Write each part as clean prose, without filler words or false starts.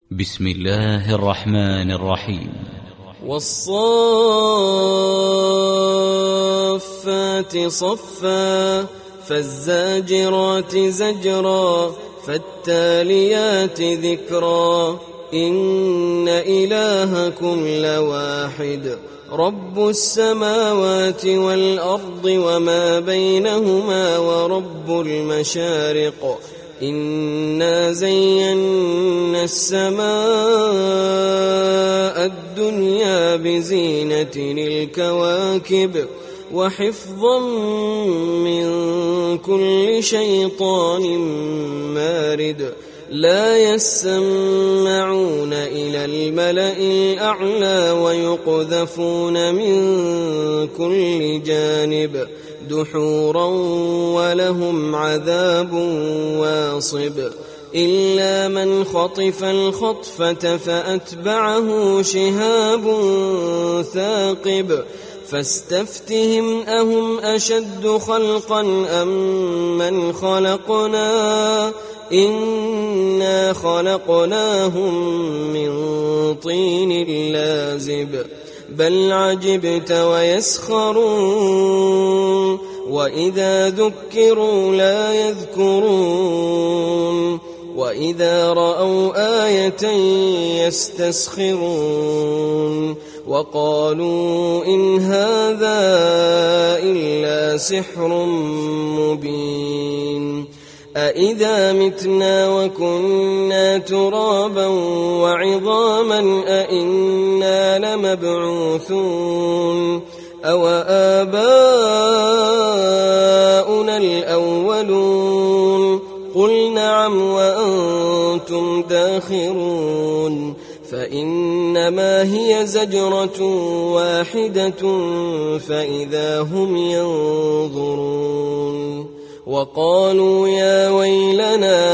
بسم الله الرحمن الرحيم. والصافات صفا فالزاجرات زجرا فالتاليات ذكرا إن إلهكم لواحد رب السماوات والأرض وما بينهما ورب المشارق إنا زينا السماء الدنيا بزينة الكواكب وحفظا من كل شيطان مارد لا يسمعون إلى الملأ الأعلى ويقذفون من كل جانب دحورا ولهم عذاب واصب إلا من خطف الخطفة فأتبعه شهاب ثاقب فاستفتهم أهم أشد خلقا أم من خلقنا إنا خلقناهم من طين لازب بل عجبت ويسخرون وإذا ذكروا لا يذكرون وإذا رأوا آية يستسخرون وقالوا إن هذا إلا سحر مبين أإذا متنا وكنا ترابا وعظاما أإنا لمبعوثون أو آباؤنا الأولون قل نعم وأنتم داخرون فإنما هي زجرة واحدة فإذا هم ينظرون وقالوا يا ويلنا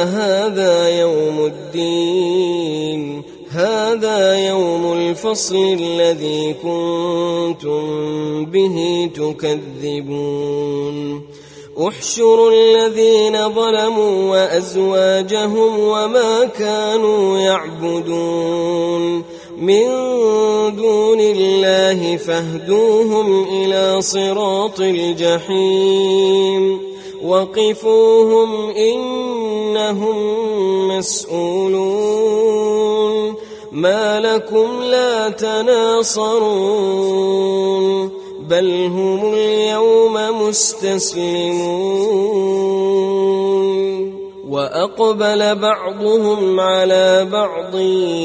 هذا يوم الفصل الذي كنتم به تكذبون احشروا الذين ظلموا وأزواجهم وما كانوا يعبدون من دون الله فاهدوهم إلى صراط الجحيم وقفوهم إنهم مسؤولون ما لكم لا تناصرون بل هم اليوم مستسلمون وأقبل بعضهم على بعض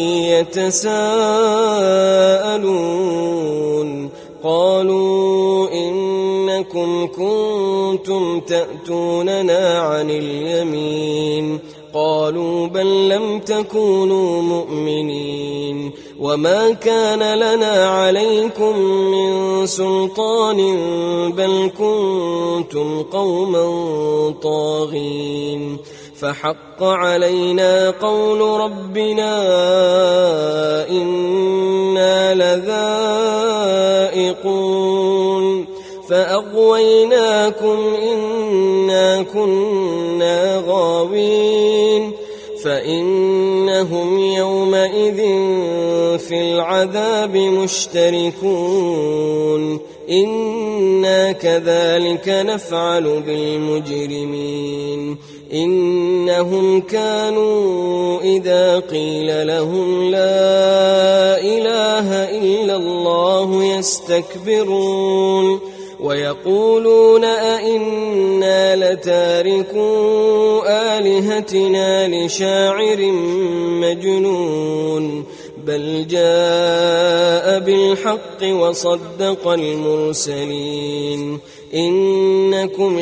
يتساءلون قالوا إنكم كنتم تأتوننا عن اليمين قالوا بل لم تكونوا مؤمنين وما كان لنا عليكم من سلطان بل كنتم قوما طاغين فحق علينا قول ربنا إنا لذائقون فأغويناكم إنا كنا غاوين فإنهم يومئذ في العذاب مشتركون إنا كذلك نفعل بالمجرمين إنهم كانوا إذا قيل لهم لا إله إلا الله يستكبرون ويقولون أئنا لتاركو آلهتنا لشاعر مجنون بل جاء بالحق وصدق المرسلين إنكم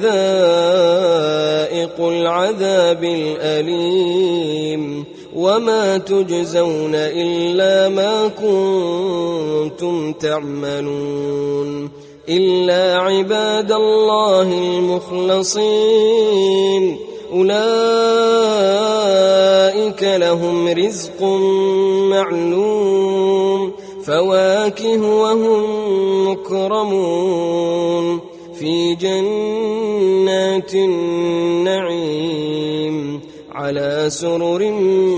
لذائق العذاب الأليم وما تجزون إلا ما كنتم تعملون إلا عباد الله المخلصين أولئك لهم رزق معلوم فواكه وهم مكرمون في جنات النعيم على سرر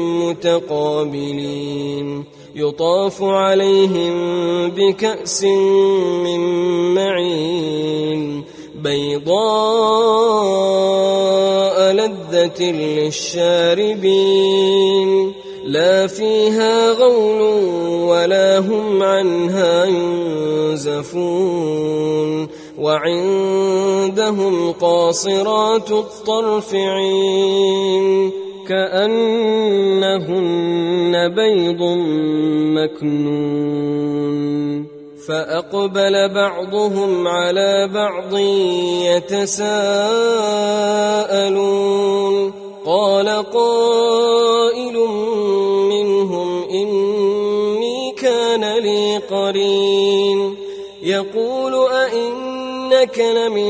متقابلين يطاف عليهم بكأس من معين بيضاء لذة للشاربين لا فيها غول ولا هم عنها ينزفون وعندهم قاصرات الطرف عين كأنهن بيض مكنون فأقبل بعضهم على بعض يتساءلون قال قائل منهم إني كان لي قرين يقول أئنك لمن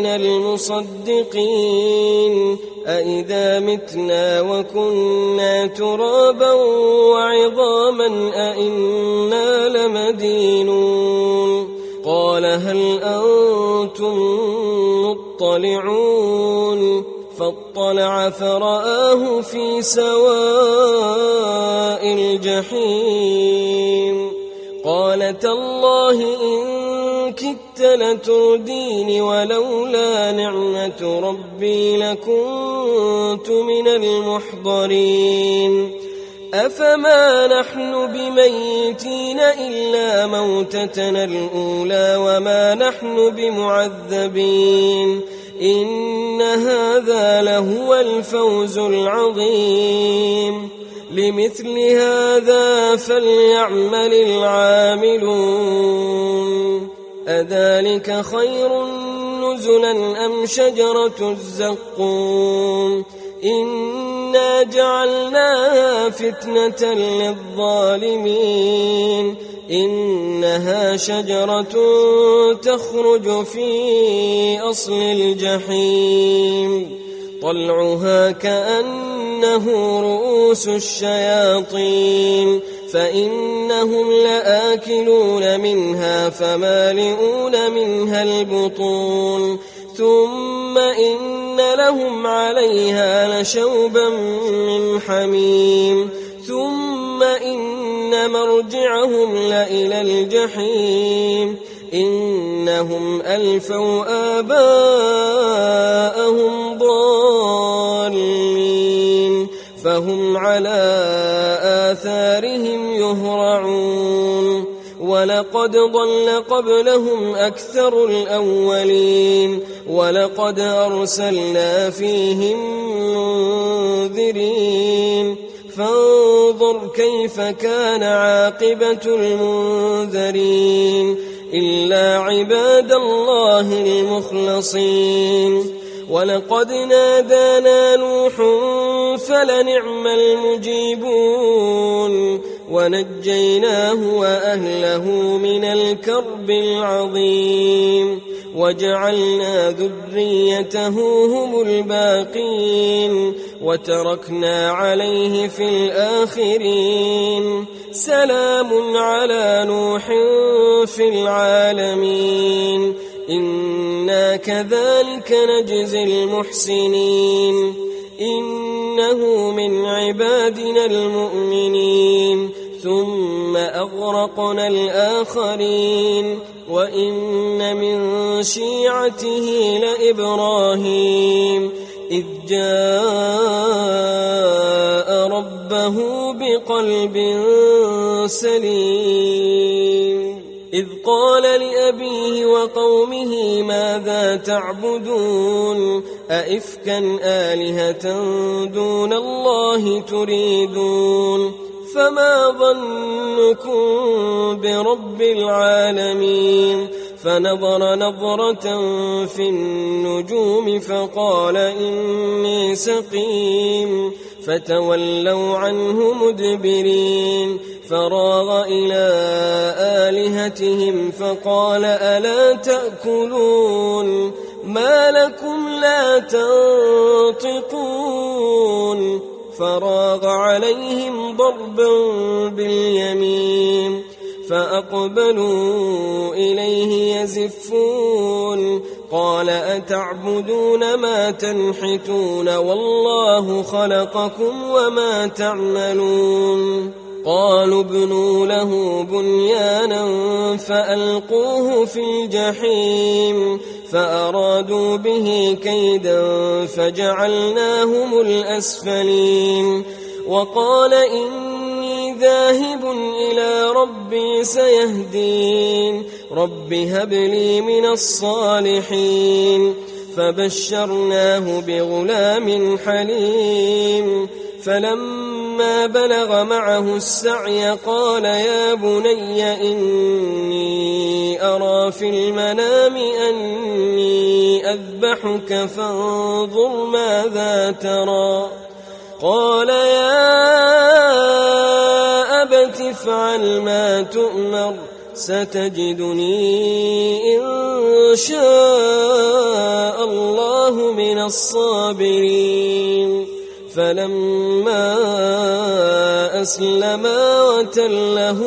المصدقين أئذا متنا وكنا ترابا وعظاما أئنا لمدينون قال هل أنتم مطلعون فاطلع فرآه في سواء الجحيم قال تالله إن كدت لتردين ولولا نعمة ربي لكنت من المحضرين أفما نحن بميتين إلا موتتنا الأولى وما نحن بمعذبين إن هذا لهو الفوز العظيم لمثل هذا فليعمل العاملون أذلك خير نزلا أم شجرة الزقوم إنا جعلناها فتنة للظالمين إنها شجرة تخرج في أصل الجحيم طلعها كأنه رؤوس الشياطين فإنهم لآكلون منها فمالئون منها البطون ثم إن لهم عليها لشوبا من حميم ثم إن مرجعهم لإلى الجحيم إنهم ألفوا آباءهم ضالين فهم على آثارهم يهرعون ولقد ضل قبلهم أكثر الأولين ولقد أرسلنا فيهم منذرين فانظر كيف كان عاقبة المنذرين إلا عباد الله المخلصين ولقد نادانا نوح فلنعم المجيبون ونجيناه وأهله من الكرب العظيم وجعلنا ذريته هم الباقين وتركنا عليه في الآخرين سلام على نوح في العالمين إنا كذلك نجزي المحسنين إنه من عبادنا المؤمنين ثم أغرقنا الآخرين وإن من شيعته لإبراهيم إذ جاء ربه بقلب سليم إذ قال لأبيه وقومه ماذا تعبدون أئفكا آلهة دون الله تريدون فما ظنكم برب العالمين فنظر نظرة في النجوم فقال إني سقيم فتولوا عنه مدبرين فراغ إلى آلهتهم فقال ألا تأكلون ما لكم لا تنطقون فراغ عليهم ضربا باليمين فأقبلوا إليه يزفون قال أتعبدون ما تنحتون والله خلقكم وما تعملون قالوا ابنوا له بنيانا فألقوه في الجحيم فأرادوا به كيدا فجعلناهم الأسفلين وقال إني ذاهب إلى ربي سيهدين رب هب لي من الصالحين فبشرناه بغلام حليم فلما بلغ معه السعي قال يا بني إني أرى في المنام أني أذبحك فانظر ماذا ترى قال يا أبت افعل ما تؤمر ستجدني إن شاء الله من الصابرين فلما أسلما وتله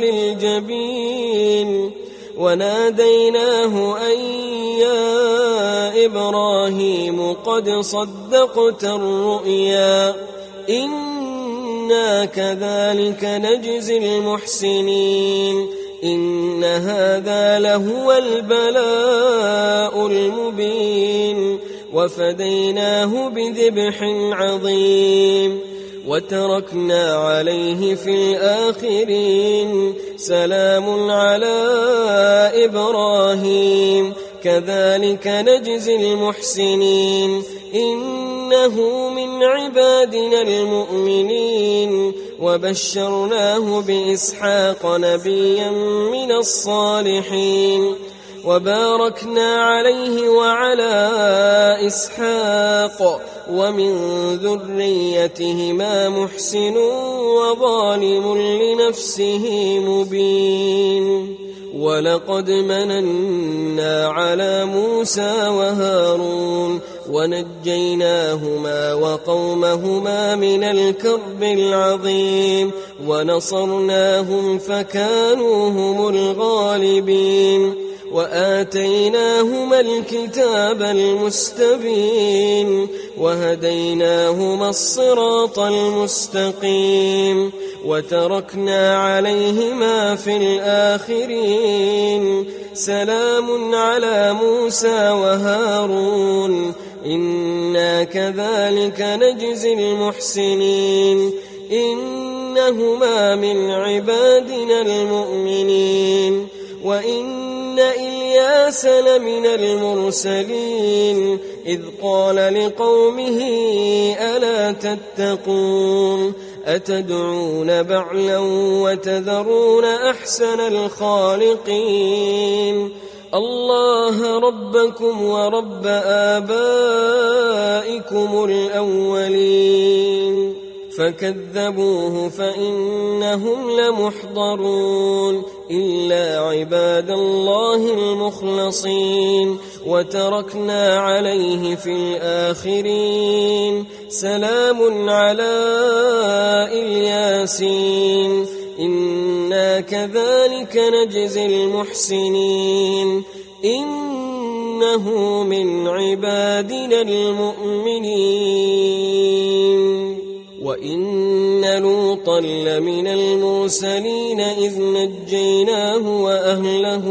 للجبين وناديناه أن يا إبراهيم قد صدقت الرؤيا إنا كذلك نجزي المحسنين إن هذا لهو البلاء المبين وفديناه بذبح عظيم وتركنا عليه في الآخرين سلام على إبراهيم كذلك نجزي المحسنين إنه من عبادنا المؤمنين وبشرناه بإسحاق نبيا من الصالحين وباركنا عليه وعلى إسحاق ومن ذريتهما محسن وظالم لنفسه مبين ولقد مننا على موسى وهارون ونجيناهما وقومهما من الكرب العظيم ونصرناهم فكانوا هم الغالبين وآتيناهما الكتاب المستبين وهديناهما الصراط المستقيم وتركنا عليهما في الآخرين سلام على موسى وهارون إنا كذلك نجزي المحسنين إنهما من عبادنا المؤمنين وإن إلياس لمن المرسلين إذ قال لقومه ألا تتقون أتدعون بعلا وتذرون أحسن الخالقين الله ربكم ورب آبائكم الأولين فكذبوه فإنهم لمحضرون إلا عباد الله المخلصين وتركنا عليه في الآخرين سلام على الياسين إنا كذلك نجزي المحسنين إنه من عبادنا المؤمنين وإن لوطا لمن المرسلين إذ نجيناه وأهله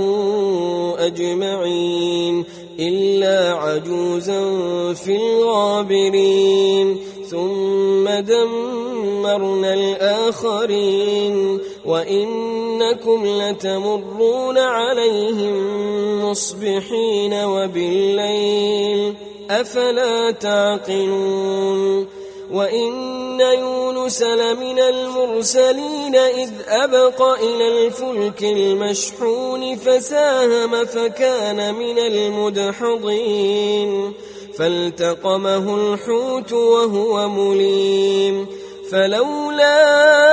أجمعين إلا عجوزا في الغابرين ثم دمرنا الآخرين وإنكم لتمرون عليهم مصبحين وبالليل أفلا تعقلون وإن يونس لمن المرسلين إذ أبق إلى الفلك المشحون فساهم فكان من المدحضين فالتقمه الحوت وهو مليم فلولا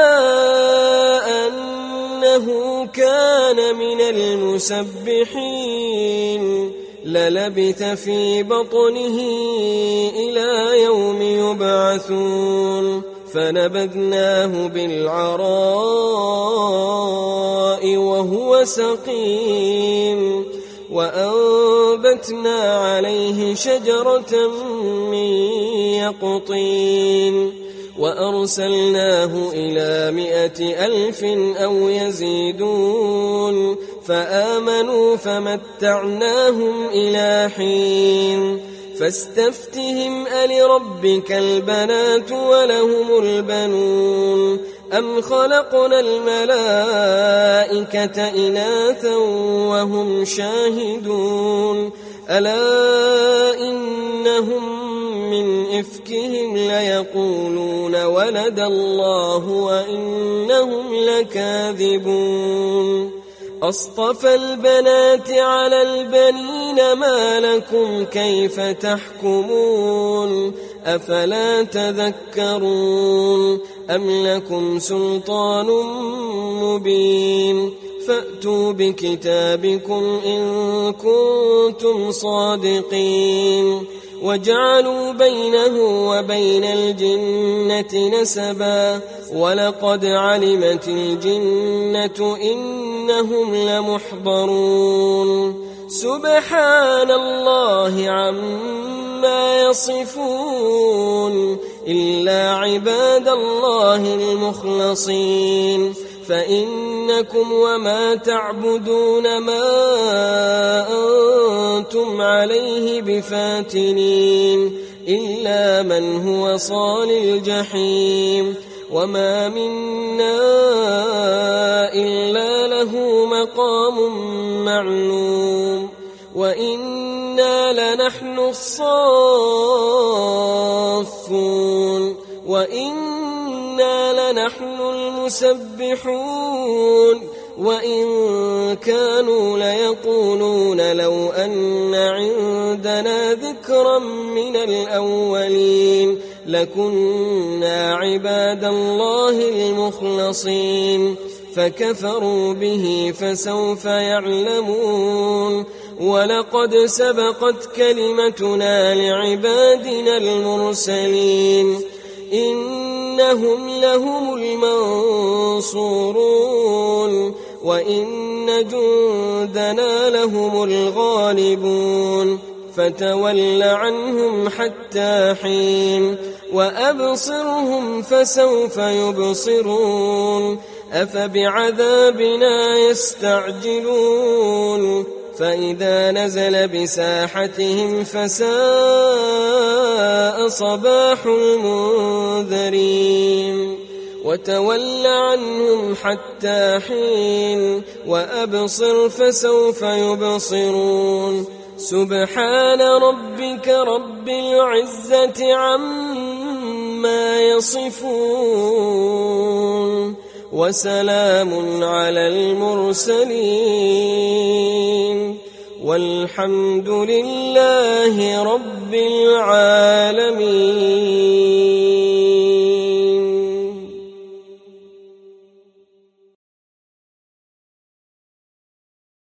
أنه كان من المسبحين للبث في بطنه إلى يوم يبعثون فنبذناه بالعراء وهو سقيم وأنبتنا عليه شجرة من يقطين وأرسلناه إلى 100,000 أو يزيدون فآمنوا فمتعناهم إلى حين فاستفتهم ألربك البنات ولهم البنون أم خلقنا الملائكة إناثا وهم شاهدون ألا إنهم من إفكهم ليقولون ولد الله وإنهم لكاذبون أصطفى البنات على البنين ما لكم كيف تحكمون أفلا تذكرون أم لكم سلطان مبين فأتوا بكتابكم إن كنتم صادقين وجعلوا بينه وبين الجنة نسبا ولقد علمت الجنة إنهم لمحضرون سبحان الله عما يصفون إلا عباد الله المخلصين فإنكم وما تعبدون ما أنتم عليه بفاتنين إلا من هو صال الجحيم وما منا إلا له مقام معلوم وإنا لنحن الصافون وإنا لنحن المسبحون وإن كانوا ليقولون لو أن عندنا ذكرا من الأولين لكنا عباد الله المخلصين فكفروا به فسوف يعلمون ولقد سبقت كلمتنا لعبادنا المرسلين إنهم لهم المنصورون وإن جندنا لهم الغالبون فتول عنهم حتى حين وأبصرهم فسوف يبصرون أفبعذابنا يستعجلون فإذا نزل بساحتهم فساء صباح المنذرين وتول عنهم حتى حين وأبصر فسوف يبصرون سبحان ربك رب العزة عما يصفون وسلام على المرسلين والحمد لله رب العالمين.